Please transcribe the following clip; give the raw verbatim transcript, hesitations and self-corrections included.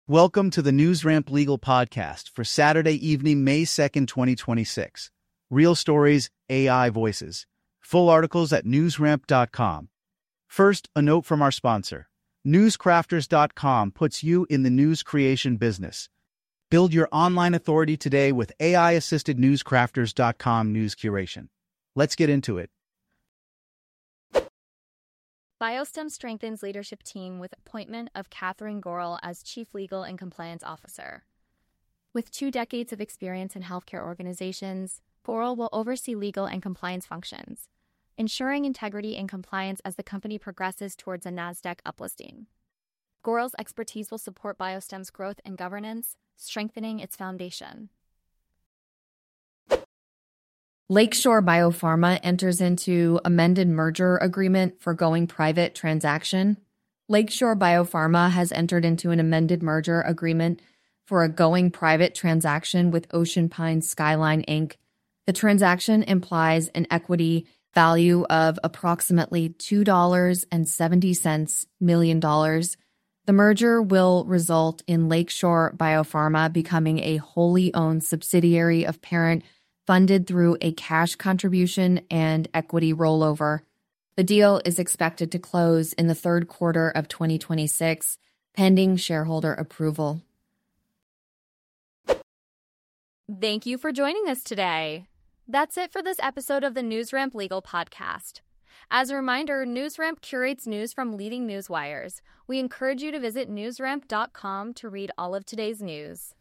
Welcome to the NewsRamp Legal Podcast for Saturday evening, May second, twenty twenty-six. Real stories, A I voices. Full articles at newsramp dot com. First, a note from our sponsor. newscrafters dot com puts you in the news creation business. Build your online authority today with A I-assisted newscrafters dot com news curation. Let's get into it. BioStem strengthens leadership team with appointment of Catherine Gorel as Chief Legal and Compliance Officer. With two decades of experience in healthcare organizations, Gorel will oversee legal and compliance functions, ensuring integrity and compliance as the company progresses towards a NASDAQ uplisting. Gorel's expertise will support BioStem's growth and governance, strengthening its foundation. Lakeshore Biopharma enters into amended merger agreement for going private transaction. Lakeshore Biopharma has entered into an amended merger agreement for a going private transaction with Ocean Pines Skyline, Incorporated. The transaction implies an equity value of approximately two dollars and seventy cents million dollars. The merger will result in Lakeshore Biopharma becoming a wholly owned subsidiary of parent funded through a cash contribution and equity rollover. The deal is expected to close in the third quarter of twenty twenty-six, pending shareholder approval. Thank you for joining us today. That's it for this episode of the NewsRamp Legal Podcast. As a reminder, NewsRamp curates news from leading news wires. We encourage you to visit newsramp dot com to read all of today's news.